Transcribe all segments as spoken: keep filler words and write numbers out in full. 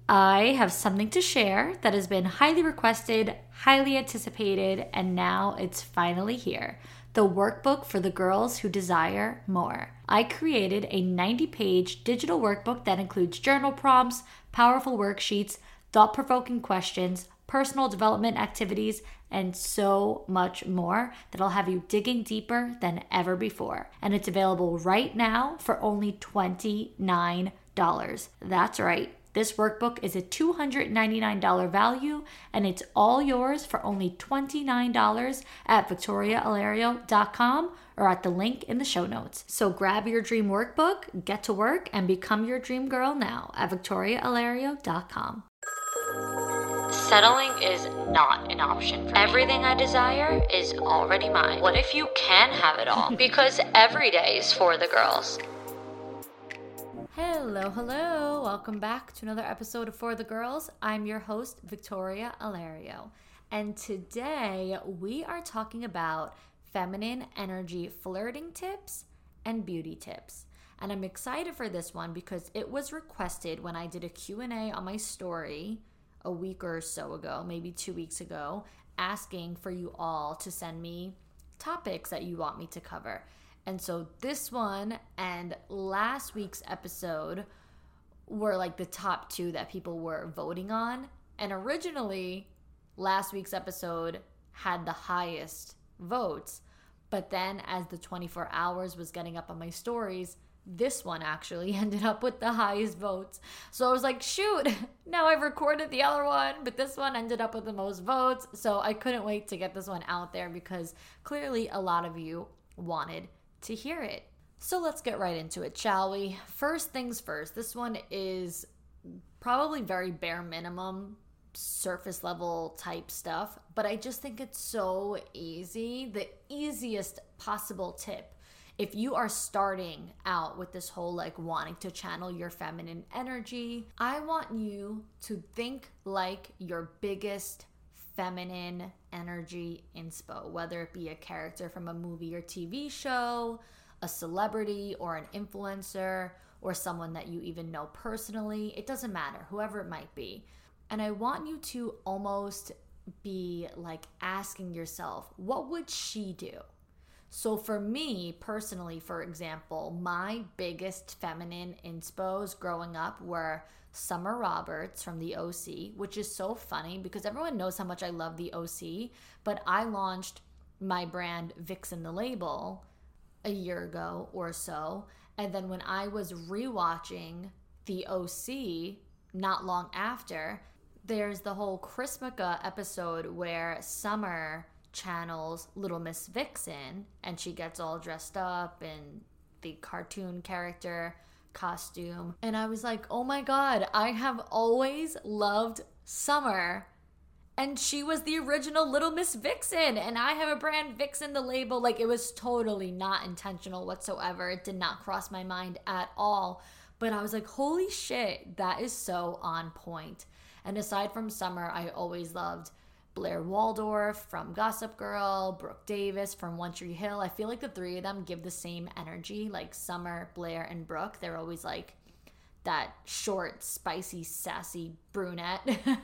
I have something to share that has been highly requested, highly anticipated, and now it's finally here. The workbook for the girls who desire more. I created a ninety-page digital workbook that includes journal prompts, powerful worksheets, thought-provoking questions, personal development activities, and so much more that'll have you digging deeper than ever before. And it's available right now for only twenty-nine dollars. That's right. This workbook is a two hundred ninety-nine dollars value, and it's all yours for only twenty-nine dollars at victoria alario dot com or at the link in the show notes. So grab your dream workbook, get to work, and become your dream girl now at victoria alario dot com. Settling is not an option for me. Everything I desire is already mine. What if you can have it all? Because every day is for the girls. Hello, hello. Welcome back to another episode of For the Girls. I'm your host, Victoria Alario. And today we are talking about feminine energy flirting tips and beauty tips. And I'm excited for this one because it was requested when I did a Q and A on my story a week or so ago, maybe two weeks ago, asking for you all to send me topics that you want me to cover. And so this one and last week's episode were like the top two that people were voting on. And originally, last week's episode had the highest votes. But then as the twenty-four hours was getting up on my stories, this one actually ended up with the highest votes. So I was like, shoot, now I've recorded the other one, but this one ended up with the most votes. So I couldn't wait to get this one out there because clearly a lot of you wanted to hear it. So let's get right into it, shall we? First things first, this one is probably very bare minimum, surface level type stuff, but I just think it's so easy, the easiest possible tip. If you are starting out with this whole like wanting to channel your feminine energy, I want you to think like your biggest feminine energy inspo, whether it be a character from a movie or T V show, a celebrity or an influencer, or someone that you even know personally. It doesn't matter, whoever it might be. And I want you to almost be like asking yourself, what would she do? So for me personally, for example, my biggest feminine inspos growing up were Summer Roberts from the O C, which is so funny because everyone knows how much I love the O C, but I launched my brand Vixen the Label a year ago or so, and then when I was rewatching the O C not long after, there's the whole Chrismukkah episode where Summer channels Little Miss Vixen and she gets all dressed up in the cartoon character costume, and I was like, oh my god, I have always loved Summer, and she was the original Little Miss Vixen, and I have a brand, Vixen the Label. Like, it was totally not intentional whatsoever. It did not cross my mind at all, but I was like, holy shit, that is so on point. And aside from Summer, I always loved Blair Waldorf from Gossip Girl, Brooke Davis from One Tree Hill. I feel like the three of them give the same energy, like Summer, Blair, and Brooke. They're always like that short, spicy, sassy brunette.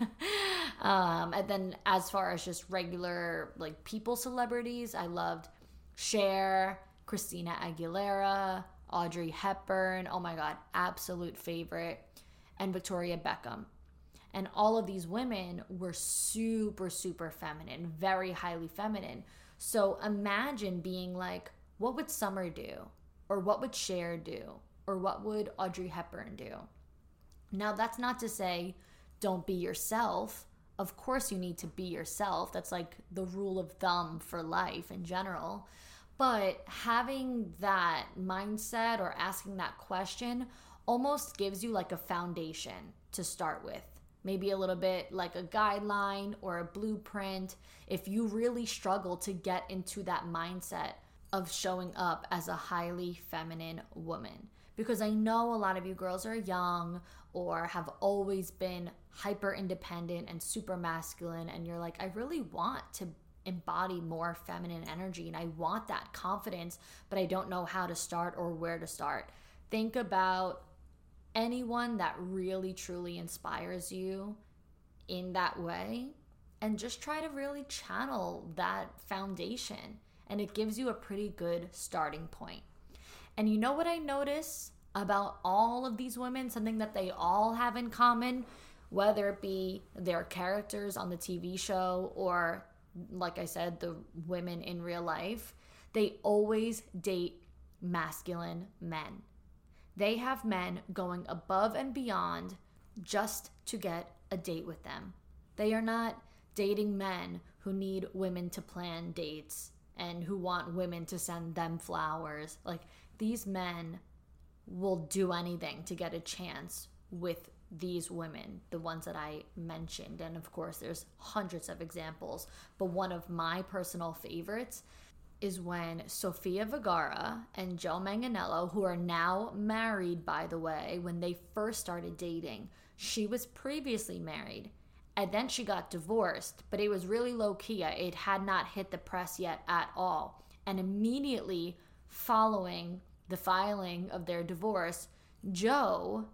um, and then as far as just regular like people celebrities, I loved Cher, Christina Aguilera, Audrey Hepburn. Oh my God, absolute favorite. And Victoria Beckham. And all of these women were super, super feminine, very highly feminine. So imagine being like, what would Summer do? Or what would Cher do? Or what would Audrey Hepburn do? Now, that's not to say don't be yourself. Of course you need to be yourself. That's like the rule of thumb for life in general. But having that mindset or asking that question almost gives you like a foundation to start with. Maybe a little bit like a guideline or a blueprint if you really struggle to get into that mindset of showing up as a highly feminine woman. Because I know a lot of you girls are young or have always been hyper independent and super masculine, and you're like, I really want to embody more feminine energy and I want that confidence, but I don't know how to start or where to start. Think about anyone that really truly inspires you in that way, and just try to really channel that foundation, and it gives you a pretty good starting point. And you know what I notice about all of these women, something that they all have in common, whether it be their characters on the T V show or, like I said, the women in real life, they always date masculine men. They have men going above and beyond just to get a date with them. They are not dating men who need women to plan dates and who want women to send them flowers. Like, these men will do anything to get a chance with these women, the ones that I mentioned. And of course, there's hundreds of examples. But one of my personal favorites is when Sofia Vergara and Joe Manganiello, who are now married, by the way, when they first started dating, she was previously married. And then she got divorced, but it was really low-key. It had not hit the press yet at all. And immediately following the filing of their divorce, Joe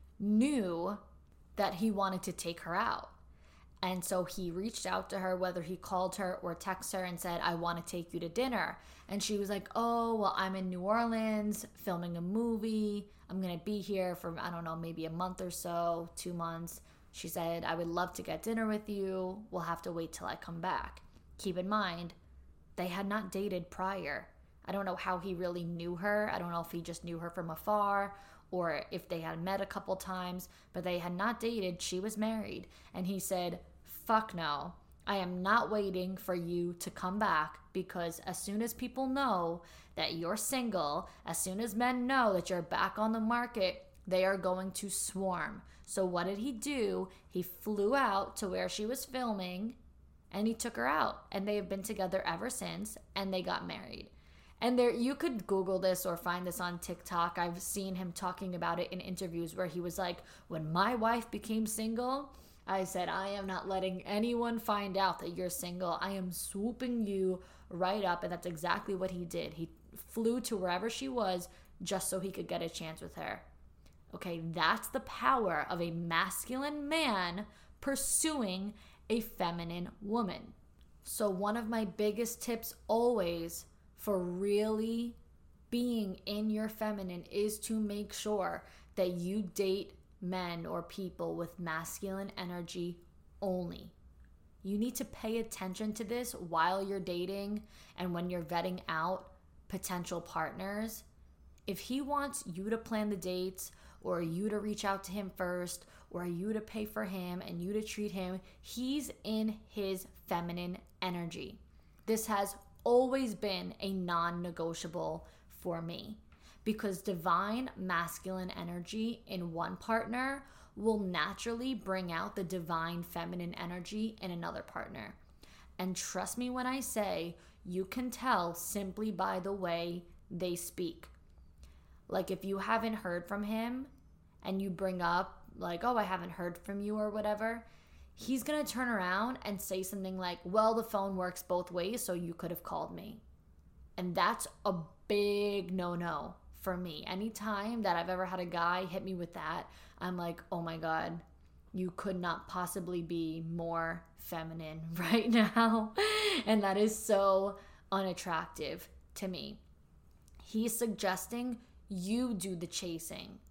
knew that he wanted to take her out. And so he reached out to her, whether he called her or texted her and said, I want to take you to dinner. And she was like, oh, well, I'm in New Orleans filming a movie. I'm going to be here for, I don't know, maybe a month or so, two months. She said, I would love to get dinner with you. We'll have to wait till I come back. Keep in mind, they had not dated prior. I don't know how he really knew her. I don't know if he just knew her from afar or if they had met a couple times, but they had not dated. She was married. And he said, fuck no. I am not waiting for you to come back, because as soon as people know that you're single, as soon as men know that you're back on the market, they are going to swarm. So what did he do? He flew out to where she was filming and he took her out, and they have been together ever since, and they got married. And there, you could Google this or find this on TikTok. I've seen him talking about it in interviews where he was like, when my wife became single, I said, I am not letting anyone find out that you're single. I am swooping you right up. And that's exactly what he did. He flew to wherever she was just so he could get a chance with her. Okay, that's the power of a masculine man pursuing a feminine woman. So one of my biggest tips always for really being in your feminine is to make sure that you date men or people with masculine energy only. You need to pay attention to this while you're dating and when you're vetting out potential partners. If he wants you to plan the dates, or you to reach out to him first, or you to pay for him and you to treat him, he's in his feminine energy. This has always been a non-negotiable for me, because divine masculine energy in one partner will naturally bring out the divine feminine energy in another partner. And trust me when I say, you can tell simply by the way they speak. Like, if you haven't heard from him and you bring up like, oh, I haven't heard from you or whatever, he's going to turn around and say something like, well, the phone works both ways, so you could have called me. And that's a big no-no for me. Anytime that I've ever had a guy hit me with that, I'm like, oh my God, you could not possibly be more feminine right now. And that is so unattractive to me. He's suggesting you do the chasing.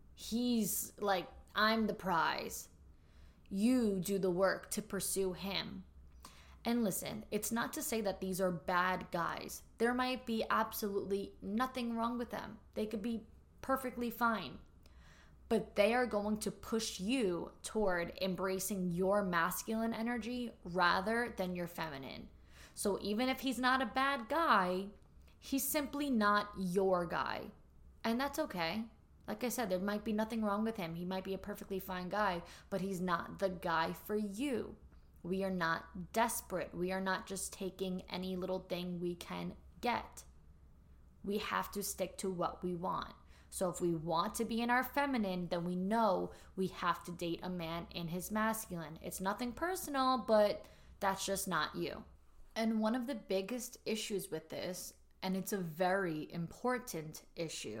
He's like, I'm the prize. You do the work to pursue him. And listen, it's not to say that these are bad guys. There might be absolutely nothing wrong with them. They could be perfectly fine. But they are going to push you toward embracing your masculine energy rather than your feminine. So even if he's not a bad guy, he's simply not your guy. And that's okay. Like I said, there might be nothing wrong with him. He might be a perfectly fine guy, but he's not the guy for you. We are not desperate. We are not just taking any little thing we can get. We have to stick to what we want. So if we want to be in our feminine, then we know we have to date a man in his masculine. It's nothing personal, but that's just not you. And one of the biggest issues with this, and it's a very important issue,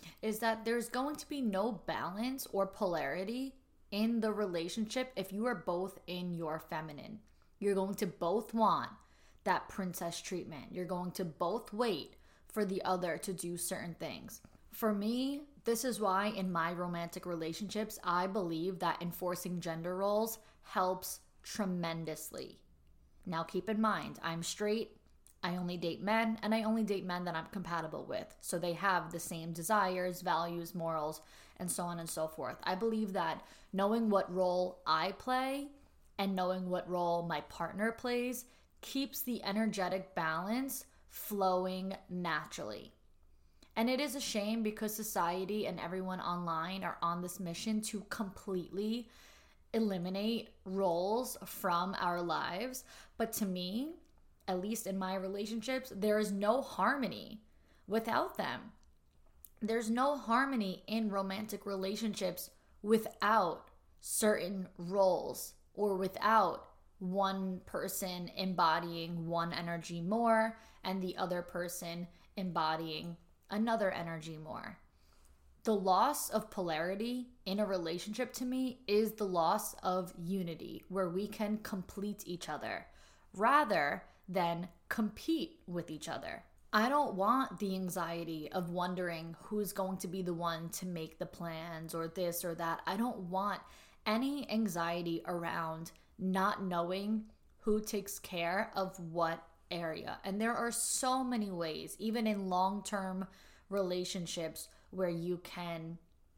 is that there's going to be no balance or polarity in the relationship if you are both in your feminine. You're going to both want that princess treatment. You're going to both wait for the other to do certain things. For me, this is why in my romantic relationships, I believe that enforcing gender roles helps tremendously. Now keep in mind, I'm straight, I only date men, and I only date men that I'm compatible with. So they have the same desires, values, morals, and so on and so forth. I believe that knowing what role I play and knowing what role my partner plays keeps the energetic balance flowing naturally. And it is a shame because society and everyone online are on this mission to completely eliminate roles from our lives. But to me, at least in my relationships, there is no harmony without them. There's no harmony in romantic relationships without certain roles or without one person embodying one energy more and the other person embodying another energy more. The loss of polarity in a relationship to me is the loss of unity, where we can complete each other rather than compete with each other. I don't want the anxiety of wondering who's going to be the one to make the plans or this or that. I don't want any anxiety around not knowing who takes care of what area. And there are so many ways, even in long-term relationships, where you can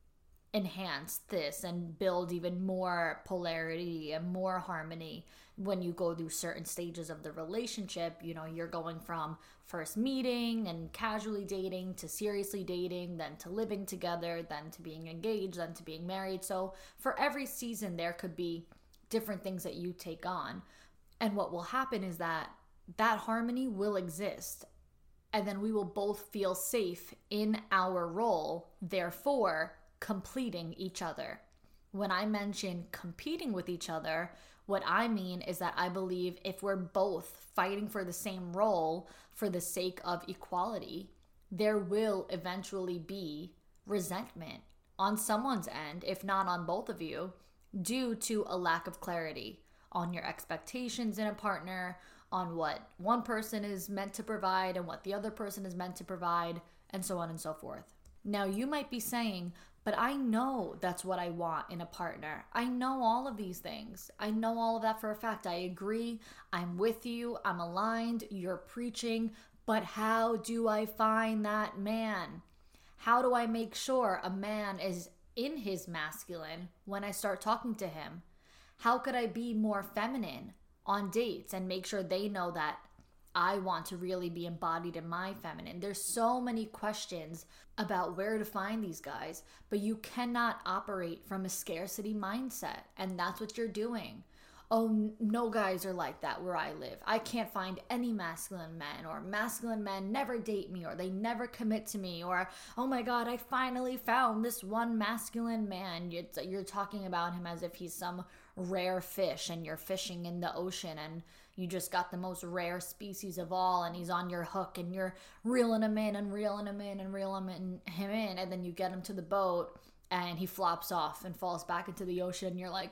enhance this and build even more polarity and more harmony when you go through certain stages of the relationship. You know, you're going from first meeting and casually dating to seriously dating, then to living together, then to being engaged, then to being married. So for every season, there could be different things that you take on. And what will happen is that that harmony will exist. And then we will both feel safe in our role, therefore completing each other. When I mention competing with each other, what I mean is that I believe if we're both fighting for the same role for the sake of equality, there will eventually be resentment on someone's end, if not on both of you, due to a lack of clarity on your expectations in a partner, on what one person is meant to provide and what the other person is meant to provide, and so on and so forth. Now, you might be saying, but I know that's what I want in a partner. I know all of these things. I know all of that for a fact. I agree. I'm with you. I'm aligned. You're preaching. But how do I find that man? How do I make sure a man is in his masculine when I start talking to him? How could I be more feminine on dates and make sure they know that I want to really be embodied in my feminine? There's so many questions about where to find these guys, but you cannot operate from a scarcity mindset, and that's what you're doing. Oh, no guys are like that where I live. I can't find any masculine men, or masculine men never date me, or they never commit to me, or oh my God, I finally found this one masculine man. You're talking about him as if he's some rare fish and you're fishing in the ocean and you just got the most rare species of all and he's on your hook and you're reeling him in and reeling him in and reeling him in, him in and then you get him to the boat and he flops off and falls back into the ocean and you're like,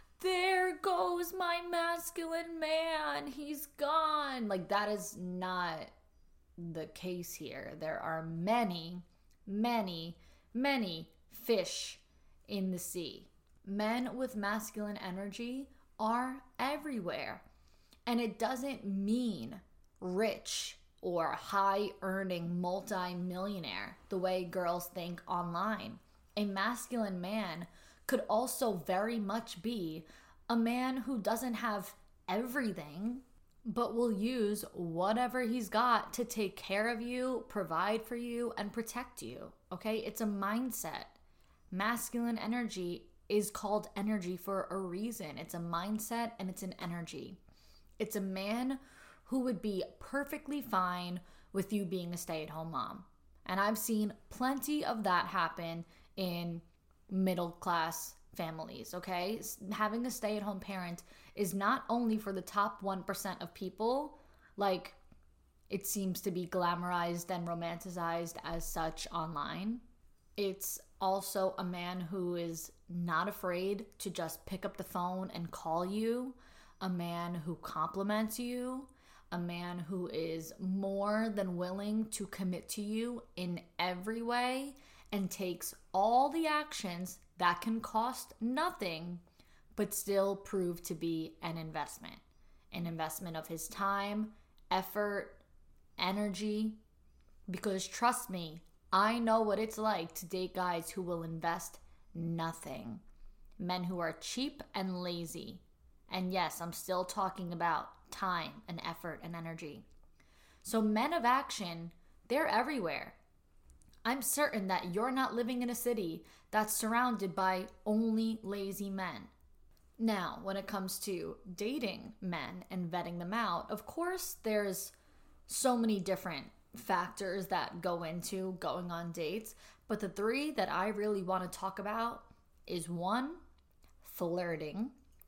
there goes my masculine man, he's gone. Like, that is not the case here. There are many, many, many fish in the sea. Men with masculine energy are everywhere. And it doesn't mean rich or high-earning multi-millionaire the way girls think online. A masculine man could also very much be a man who doesn't have everything, but will use whatever he's got to take care of you, provide for you, and protect you. Okay? It's a mindset. Masculine energy is called energy for a reason. It's a mindset and it's an energy. It's a man who would be perfectly fine with you being a stay-at-home mom. And I've seen plenty of that happen in middle-class families, okay? Having a stay-at-home parent is not only for the top one percent of people, like it seems to be glamorized and romanticized as such online. It's also a man who is not afraid to just pick up the phone and call you, a man who compliments you, a man who is more than willing to commit to you in every way and takes all the actions that can cost nothing but still prove to be an investment. An investment of his time, effort, energy. Because trust me, I know what it's like to date guys who will invest nothing. Men who are cheap and lazy. And yes, I'm still talking about time and effort and energy. So men of action, they're everywhere. I'm certain that you're not living in a city that's surrounded by only lazy men. Now, when it comes to dating men and vetting them out, of course, there's so many different factors that go into going on dates. But the three that I really want to talk about is one, flirting,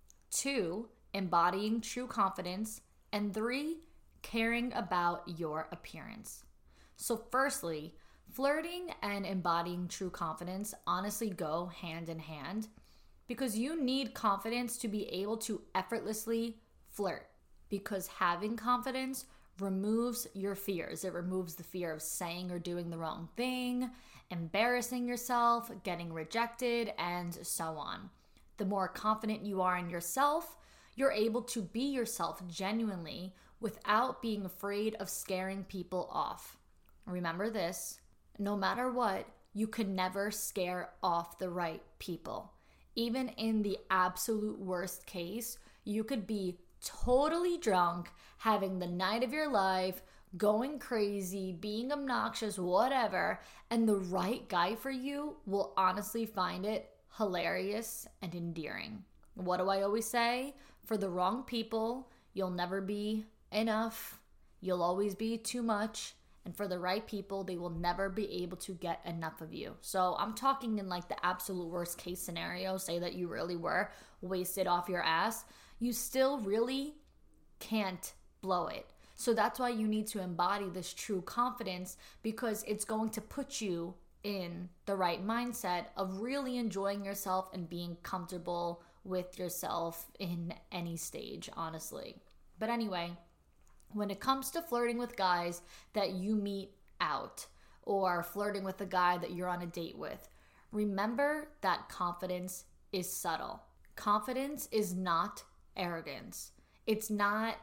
two, embodying true confidence, and three, caring about your appearance. So firstly, flirting and embodying true confidence honestly go hand in hand because you need confidence to be able to effortlessly flirt, because having confidence removes your fears. It removes the fear of saying or doing the wrong thing, embarrassing yourself, getting rejected, and so on. The more confident you are in yourself, you're able to be yourself genuinely without being afraid of scaring people off. Remember this, no matter what, you can never scare off the right people. Even in the absolute worst case, you could be totally drunk, having the night of your life, going crazy, being obnoxious, whatever, and the right guy for you will honestly find it hilarious and endearing. What do I always say? For the wrong people, you'll never be enough. You'll always be too much. And for the right people, they will never be able to get enough of you. So I'm talking in like the absolute worst case scenario, say that you really were wasted off your ass. You still really can't blow it. So that's why you need to embody this true confidence, because it's going to put you in the right mindset of really enjoying yourself and being comfortable with yourself in any stage, honestly. But anyway, when it comes to flirting with guys that you meet out or flirting with a guy that you're on a date with, remember that confidence is subtle. Confidence is not arrogance. It's not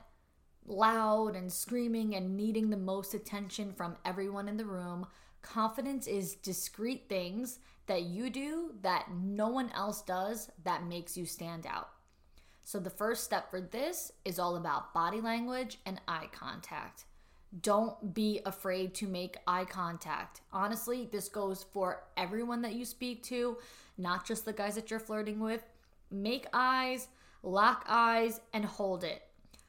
loud and screaming and needing the most attention from everyone in the room. Confidence is discreet things that you do that no one else does that makes you stand out. So the first step for this is all about body language and eye contact. Don't be afraid to make eye contact. Honestly, this goes for everyone that you speak to, not just the guys that you're flirting with. Make eyes, lock eyes, and hold it.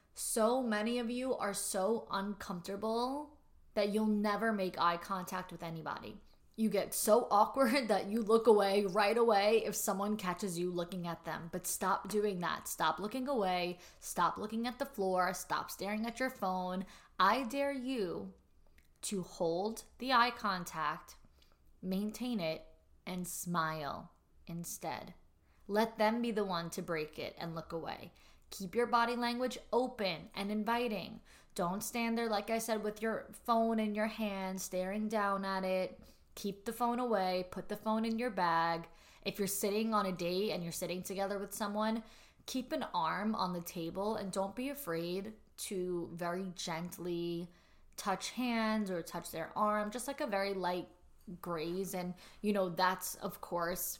So many of you are so uncomfortable that you'll never make eye contact with anybody. You get so awkward that you look away right away if someone catches you looking at them. But stop doing that. Stop looking away. Stop looking at the floor. Stop staring at your phone. I dare you to hold the eye contact, maintain it, and smile instead. Let them be the one to break it and look away. Keep your body language open and inviting. Don't stand there, like I said, with your phone in your hand, staring down at it. Keep the phone away. Put the phone in your bag. If you're sitting on a date and you're sitting together with someone, keep an arm on the table and don't be afraid to very gently touch hands or touch their arm, just like a very light graze. And, you know, that's, of course,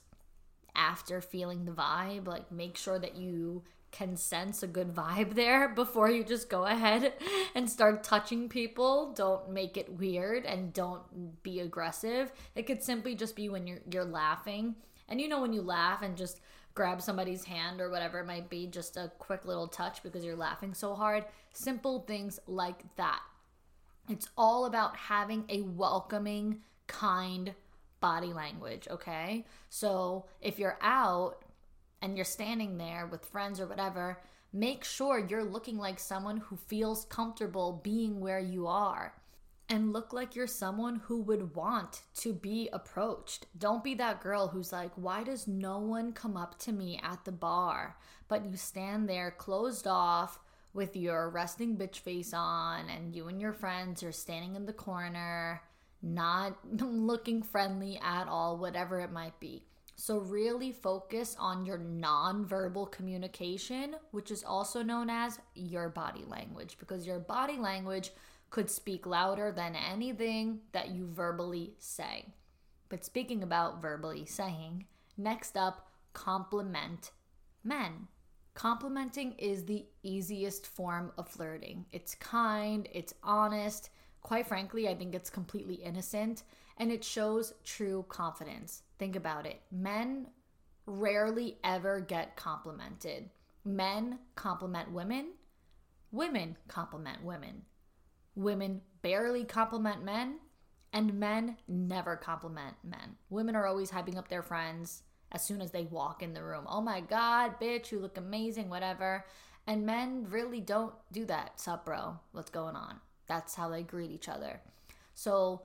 after feeling the vibe. Like, make sure that you can sense a good vibe there before you just go ahead and start touching people. Don't make it weird and don't be aggressive. It could simply just be when you're you're laughing. And you know, when you laugh and just grab somebody's hand or whatever it might be, just a quick little touch because you're laughing so hard. Simple things like that. It's all about having a welcoming, kind body language, okay? So if you're out and you're standing there with friends or whatever, make sure you're looking like someone who feels comfortable being where you are. and look like you're someone who would want to be approached. Don't be that girl who's like, why does no one come up to me at the bar? But you stand there closed off with your resting bitch face on, and you and your friends are standing in the corner, not looking friendly at all, whatever it might be. So really focus on your nonverbal communication, which is also known as your body language, because your body language could speak louder than anything that you verbally say. But speaking about verbally saying, next up, compliment men. Complimenting is the easiest form of flirting. It's kind, it's honest. Quite frankly, I think it's completely innocent, and it shows true confidence. Think about it. Men rarely ever get complimented. Men compliment women. Women compliment women. Women barely compliment men, and men never compliment men. Women are always hyping up their friends as soon as they walk in the room. Oh my God, bitch, you look amazing, whatever. And men really don't do that. Sup, bro? What's going on? That's how they greet each other. So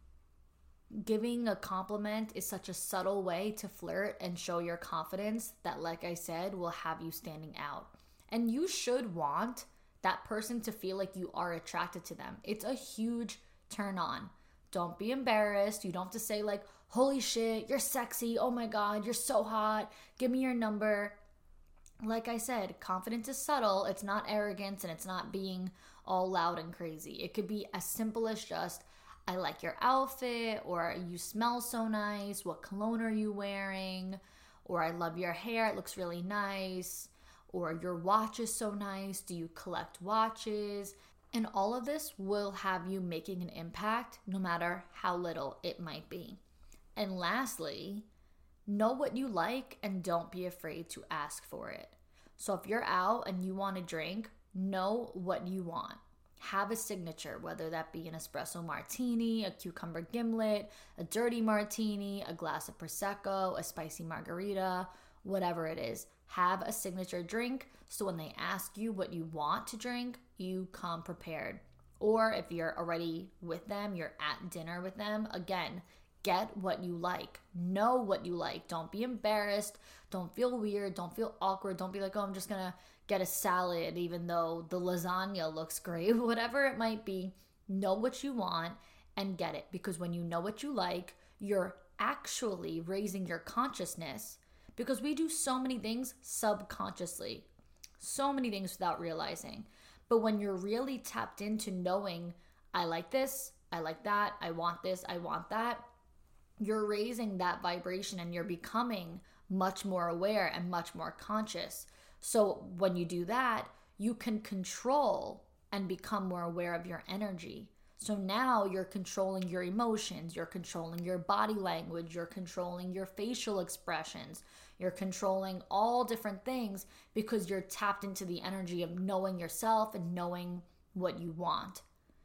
giving a compliment is such a subtle way to flirt and show your confidence that, like I said, will have you standing out. And you should want that person to feel like you are attracted to them. It's a huge turn on. Don't be embarrassed. You don't have to say like, holy shit, you're sexy. Oh my God, you're so hot. Give me your number. Like I said, confidence is subtle. It's not arrogance, and it's not being all loud and crazy. It could be as simple as just, I like your outfit, or you smell so nice. What cologne are you wearing? Or I love your hair. It looks really nice. Or your watch is so nice. Do you collect watches? And all of this will have you making an impact no matter how little it might be. And lastly, know what you like and don't be afraid to ask for it. So if you're out and you want a drink, know what you want. Have a signature, whether that be an espresso martini, a cucumber gimlet, a dirty martini, a glass of Prosecco, a spicy margarita, whatever it is. Have a signature drink so when they ask you what you want to drink, you come prepared. Or if you're already with them, you're at dinner with them, again, get what you like. Know what you like. Don't be embarrassed. Don't feel weird. Don't feel awkward. Don't be like, oh, I'm just going to get a salad even though the lasagna looks great. Whatever it might be, know what you want and get it. Because when you know what you like, you're actually raising your consciousness. Because we do so many things subconsciously, so many things without realizing. But when you're really tapped into knowing, I like this, I like that, I want this, I want that, you're raising that vibration and you're becoming much more aware and much more conscious. So when you do that, you can control and become more aware of your energy. So now you're controlling your emotions, you're controlling your body language, you're controlling your facial expressions, you're controlling all different things because you're tapped into the energy of knowing yourself and knowing what you want.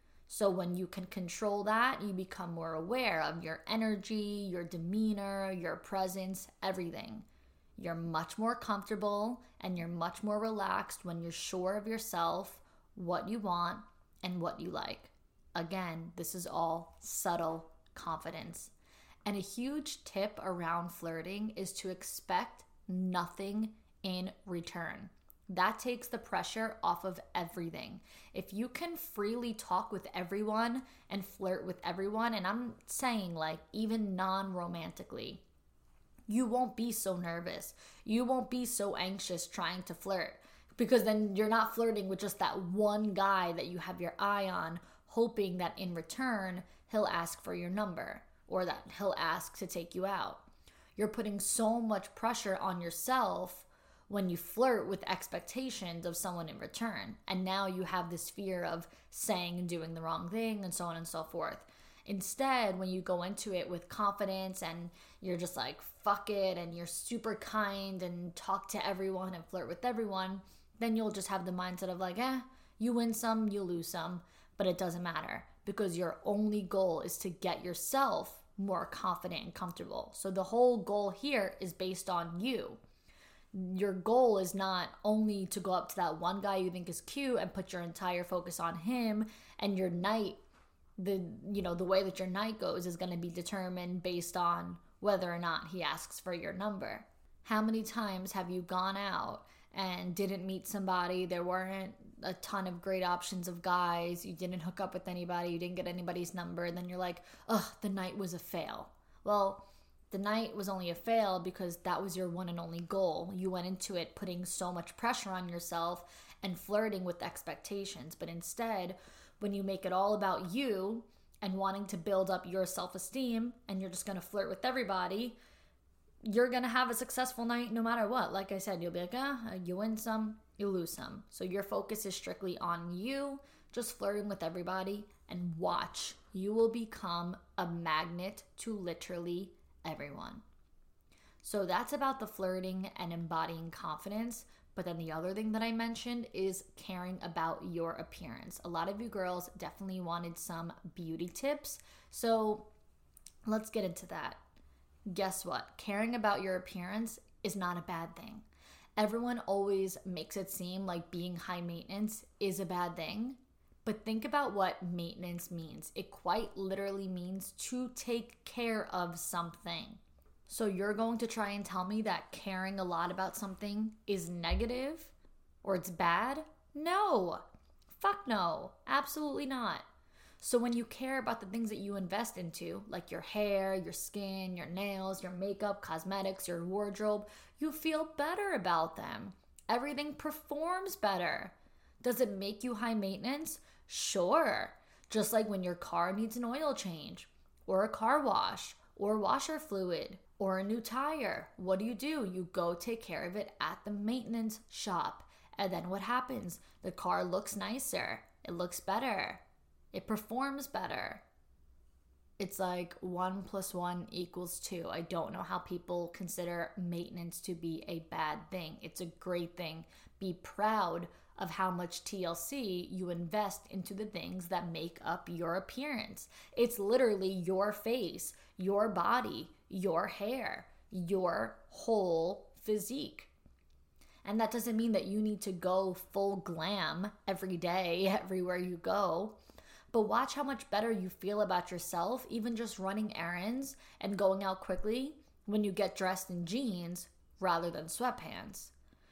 So when you can control that, you become more aware of your energy, your demeanor, your presence, everything. You're much more comfortable and you're much more relaxed when you're sure of yourself, what you want, and what you like. Again, this is all subtle confidence. And a huge tip around flirting is to expect nothing in return. That takes the pressure off of everything. If you can freely talk with everyone and flirt with everyone, and I'm saying like even non-romantically, you won't be so nervous. You won't be so anxious trying to flirt, because then you're not flirting with just that one guy that you have your eye on, hoping that in return, he'll ask for your number or that he'll ask to take you out. You're putting so much pressure on yourself when you flirt with expectations of someone in return. And now you have this fear of saying and doing the wrong thing and so on and so forth. Instead, when you go into it with confidence and you're just like, fuck it, and you're super kind and talk to everyone and flirt with everyone, then you'll just have the mindset of like, eh, you win some, you lose some, but it doesn't matter because your only goal is to get yourself more confident and comfortable. So the whole goal here is based on you. Your goal is not only to go up to that one guy you think is cute and put your entire focus on him and your night the, you know, the way that your night goes is going to be determined based on whether or not he asks for your number. How many times have you gone out and didn't meet somebody? There weren't a ton of great options of guys. You didn't hook up with anybody. You didn't get anybody's number. And then you're like, ugh, the night was a fail. Well, the night was only a fail because that was your one and only goal. You went into it putting so much pressure on yourself and flirting with expectations. But instead, when you make it all about you and wanting to build up your self-esteem and you're just going to flirt with everybody, you're going to have a successful night no matter what. Like I said, you'll be like, ah, you win some, you lose some. So your focus is strictly on you, just flirting with everybody, and watch. You will become a magnet to literally everyone. So that's about the flirting and embodying confidence. But then the other thing that I mentioned is caring about your appearance. A lot of you girls definitely wanted some beauty tips. So let's get into that. Guess what? Caring about your appearance is not a bad thing. Everyone always makes it seem like being high maintenance is a bad thing. But think about what maintenance means. It quite literally means to take care of something. So you're going to try and tell me that caring a lot about something is negative or it's bad? No. Fuck no. Absolutely not. So when you care about the things that you invest into, like your hair, your skin, your nails, your makeup, cosmetics, your wardrobe, you feel better about them. Everything performs better. Does it make you high maintenance? Sure. Just like when your car needs an oil change, or a car wash, or washer fluid, or a new tire. What do you do? You go take care of it at the maintenance shop. And then what happens? The car looks nicer. It looks better. It performs better. It's like one plus one equals two. I don't know how people consider maintenance to be a bad thing. It's a great thing. Be proud of how much T L C you invest into the things that make up your appearance. It's literally your face, your body, your hair, your whole physique. And that doesn't mean that you need to go full glam every day, everywhere you go. But watch how much better you feel about yourself, even just running errands and going out quickly when you get dressed in jeans rather than sweatpants.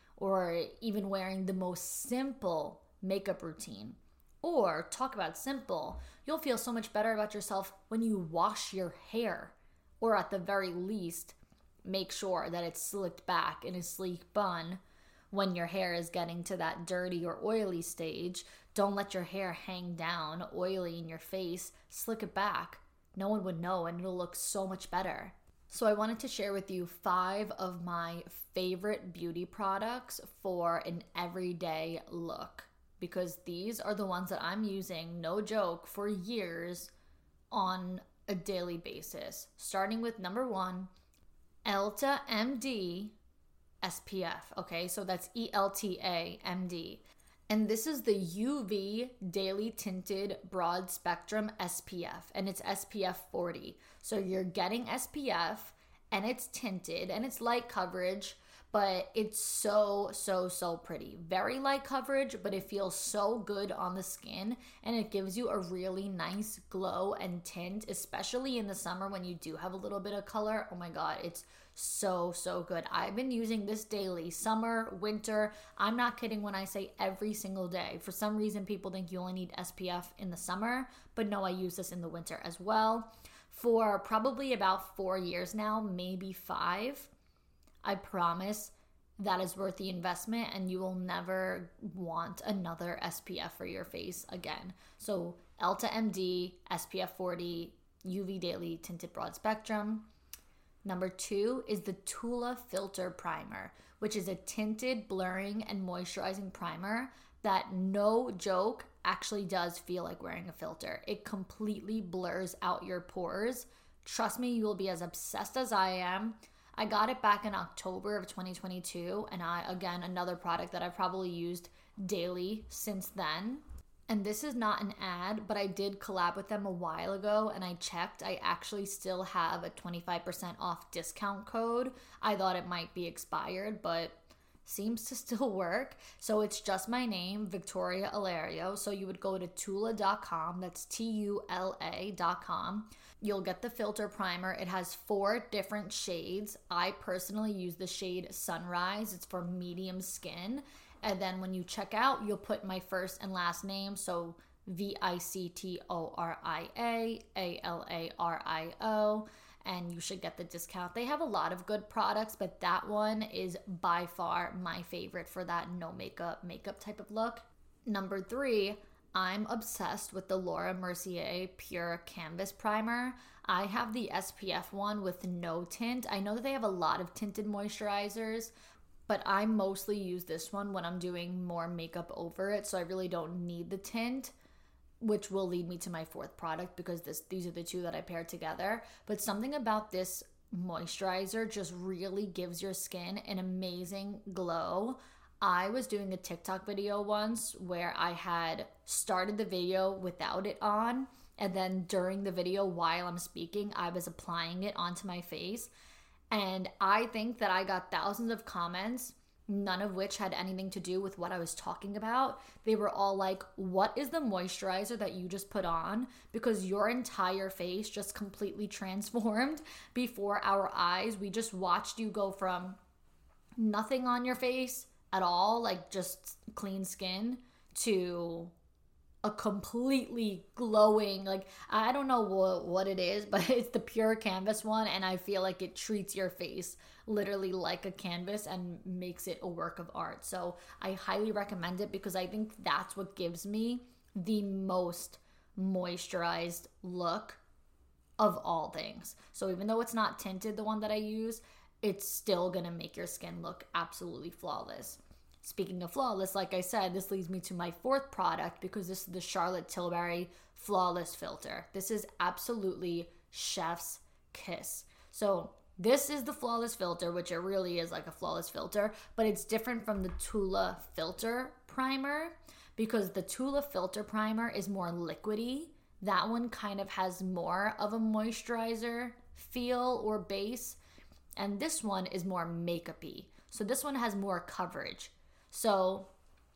Or even wearing the most simple makeup routine. Or talk about simple, you'll feel so much better about yourself when you wash your hair. Or at the very least, make sure that it's slicked back in a sleek bun. When your hair is getting to that dirty or oily stage, don't let your hair hang down oily in your face. Slick it back. No one would know and it'll look so much better. So I wanted to share with you five of my favorite beauty products for an everyday look, because these are the ones that I'm using, no joke, for years on a daily basis. Starting with number one, Elta M D S P F. Okay, so that's E L T A M D. And this is the U V Daily Tinted Broad Spectrum S P F, and it's S P F forty. So you're getting S P F, and it's tinted, and it's light coverage, but it's so, so, so pretty. Very light coverage, but it feels so good on the skin, and it gives you a really nice glow and tint, especially in the summer when you do have a little bit of color. Oh my God, it's so, so good. I've been using this daily, summer, winter. I'm not kidding when I say every single day. For some reason, people think you only need S P F in the summer, but no, I use this in the winter as well. For probably about four years now, maybe five. I promise that is worth the investment, and you will never want another S P F for your face again. So Elta M D, S P F forty, U V Daily Tinted Broad Spectrum. Number two is the Tula Filter Primer, which is a tinted blurring and moisturizing primer that, no joke, actually does feel like wearing a filter. It completely blurs out your pores. Trust me, you will be as obsessed as I am. I got it back in October of twenty twenty-two, and I, again, another product that I've probably used daily since then. And this is not an ad, but I did collab with them a while ago, and I checked. I actually still have a twenty-five percent off discount code. I thought it might be expired, but seems to still work. So it's just my name, Victoria Alario. So you would go to tula dot com. That's T U L A dot com. You'll get the filter primer. It has four different shades. I personally use the shade Sunrise. It's for medium skin. And then when you check out, you'll put my first and last name. So V I C T O R I A, A L A R I O. And you should get the discount. They have a lot of good products, but that one is by far my favorite for that no makeup, makeup type of look. Number three, I'm obsessed with the Laura Mercier Pure Canvas Primer. I have the S P F one with no tint. I know that they have a lot of tinted moisturizers, but I mostly use this one when I'm doing more makeup over it, so I really don't need the tint, which will lead me to my fourth product because this these are the two that I paired together. But something about this moisturizer just really gives your skin an amazing glow. I was doing a TikTok video once where I had started the video without it on, and then during the video while I'm speaking, I was applying it onto my face. And I think that I got thousands of comments, none of which had anything to do with what I was talking about. They were all like, what is the moisturizer that you just put on? Because your entire face just completely transformed before our eyes. We just watched you go from nothing on your face at all, like just clean skin, to a completely glowing, like, I don't know what, what it is, but it's the Pure Canvas one, and I feel like it treats your face literally like a canvas and makes it a work of art. So I highly recommend it because I think that's what gives me the most moisturized look of all things. So even though it's not tinted, the one that I use, it's still gonna make your skin look absolutely flawless. Speaking of flawless, like I said, this leads me to my fourth product because this is the Charlotte Tilbury Flawless Filter. This is absolutely chef's kiss. So this is the Flawless Filter, which it really is like a flawless filter, but it's different from the Tula Filter Primer because the Tula Filter Primer is more liquidy. That one kind of has more of a moisturizer feel or base, and this one is more makeup-y. So this one has more coverage. So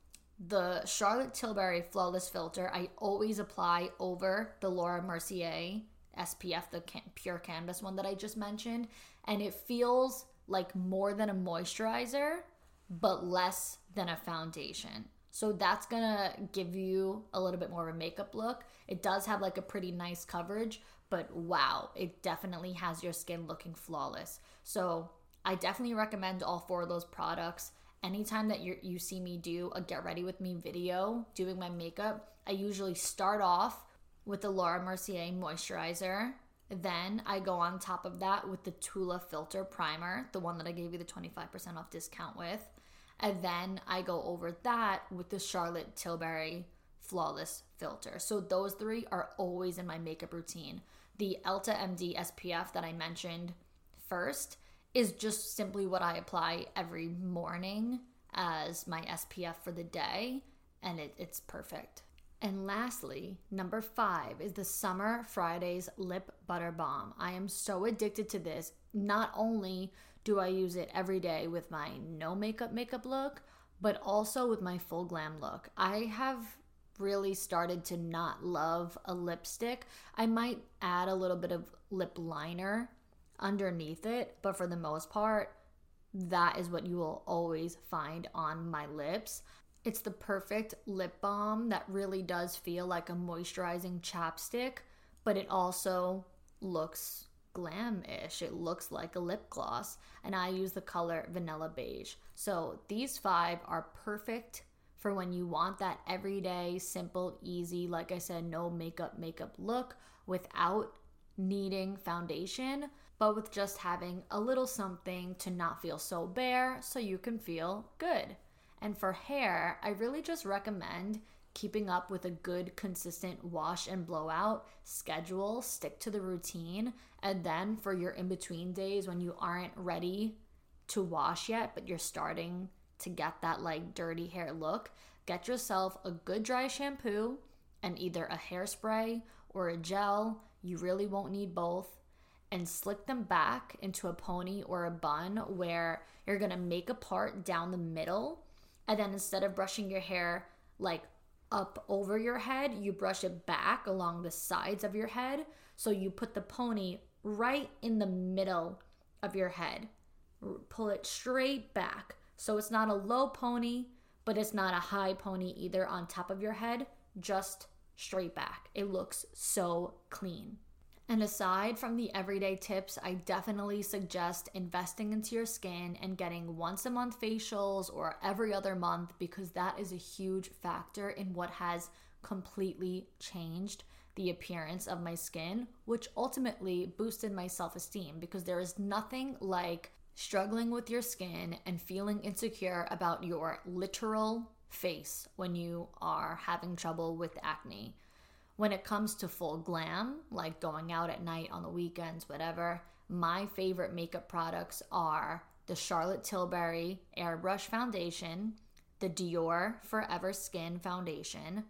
the Charlotte Tilbury Flawless Filter, I always apply over the Laura Mercier S P F, the can- Pure Canvas one that I just mentioned. And it feels like more than a moisturizer, but less than a foundation. So that's gonna give you a little bit more of a makeup look. It does have like a pretty nice coverage, but wow, it definitely has your skin looking flawless. So I definitely recommend all four of those products. Anytime that you you see me do a get ready with me video doing my makeup, I usually start off with the Laura Mercier moisturizer. Then I go on top of that with the Tula Filter Primer, the one that I gave you the twenty-five percent off discount with. And then I go over that with the Charlotte Tilbury Flawless Filter. So those three are always in my makeup routine. The Elta M D S P F that I mentioned first is just simply what I apply every morning as my S P F for the day, and it, it's perfect. And lastly, number five is the Summer Fridays Lip Butter Balm. I am so addicted to this. Not only do I use it every day with my no makeup makeup look, but also with my full glam look. I have really started to not love a lipstick. I might add a little bit of lip liner underneath it, but for the most part, that is what you will always find on my lips. It's the perfect lip balm that really does feel like a moisturizing chapstick, but it also looks glam-ish. It looks like a lip gloss, and I use the color Vanilla Beige. So these five are perfect for when you want that everyday, simple, easy, like I said, no makeup makeup look without needing foundation, but with just having a little something to not feel so bare so you can feel good. And for hair, I really just recommend keeping up with a good, consistent wash and blowout schedule. Stick to the routine. And then for your in-between days when you aren't ready to wash yet, but you're starting to get that like dirty hair look, get yourself a good dry shampoo and either a hairspray or a gel. You really won't need both. and slick them back into a pony or a bun where you're going to make a part down the middle. And then instead of brushing your hair like up over your head, you brush it back along the sides of your head. So you put the pony right in the middle of your head. Pull it straight back. So it's not a low pony, but it's not a high pony either on top of your head, just straight back. It looks so clean. And aside from the everyday tips, I definitely suggest investing into your skin and getting once a month facials or every other month, because that is a huge factor in what has completely changed the appearance of my skin, which ultimately boosted my self-esteem, because there is nothing like struggling with your skin and feeling insecure about your literal face when you are having trouble with acne. When it comes to full glam, like going out at night on the weekends, whatever, my favorite makeup products are the Charlotte Tilbury Airbrush Foundation, the Dior Forever Skin Foundation,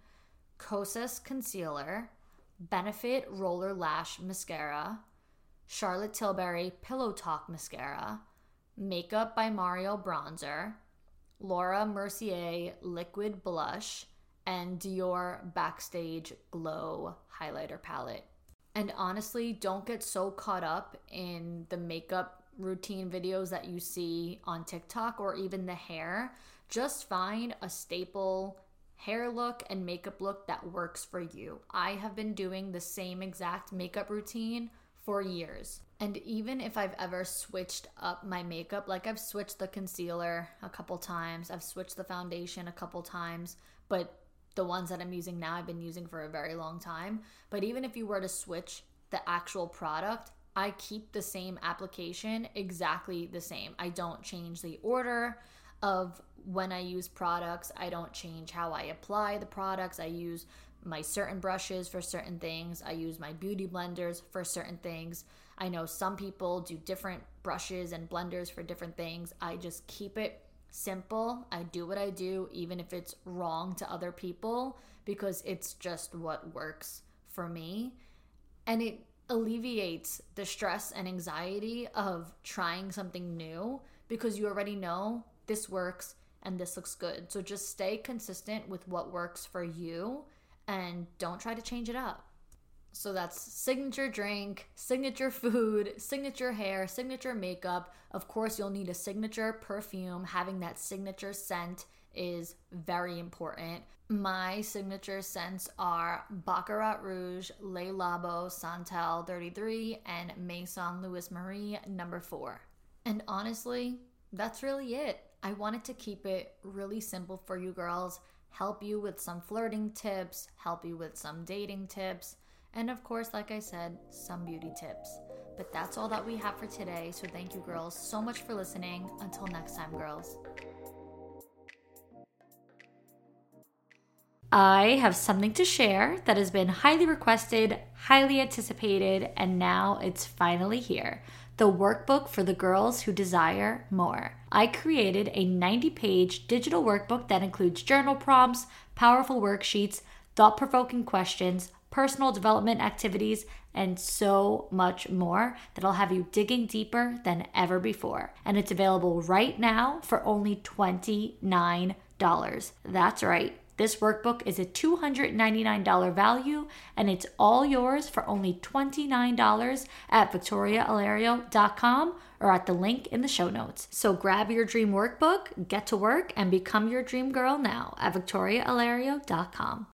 Kosas Concealer, Benefit Roller Lash Mascara, Charlotte Tilbury Pillow Talk Mascara, Makeup by Mario Bronzer, Laura Mercier Liquid Blush, and Dior Backstage Glow Highlighter Palette. And honestly, don't get so caught up in the makeup routine videos that you see on TikTok or even the hair. Just find a staple hair look and makeup look that works for you. I have been doing the same exact makeup routine for years. And even if I've ever switched up my makeup, like I've switched the concealer a couple times, I've switched the foundation a couple times, but the ones that I'm using now I've been using for a very long time. But even if you were to switch the actual product, I keep the same application exactly the same. I don't change the order of when I use products. I don't change how I apply the products. I use my certain brushes for certain things. I use my beauty blenders for certain things. I know some people do different brushes and blenders for different things. I just keep it simple. I do what I do, even if it's wrong to other people, because it's just what works for me. And it alleviates the stress and anxiety of trying something new, because you already know this works and this looks good. So just stay consistent with what works for you and don't try to change it up. So that's signature drink, signature food, signature hair, signature makeup. Of course, you'll need a signature perfume. Having that signature scent is very important. My signature scents are Baccarat Rouge, Le Labo Santal thirty-three, and Maison Louis Marie number four. And honestly, that's really it. I wanted to keep it really simple for you girls, help you with some flirting tips, help you with some dating tips, and of course, like I said, some beauty tips. But that's all that we have for today, so thank you girls so much for listening. Until next time, girls. I have something to share that has been highly requested, highly anticipated, and now it's finally here. The workbook for the girls who desire more. I created a ninety-page digital workbook that includes journal prompts, powerful worksheets, thought-provoking questions, personal development activities, and so much more that'll have you digging deeper than ever before. And it's available right now for only twenty-nine dollars. That's right. This workbook is a two hundred ninety-nine dollars value, and it's all yours for only twenty-nine dollars at victoria alario dot com or at the link in the show notes. So grab your dream workbook, get to work, and become your dream girl now at victoria alario dot com.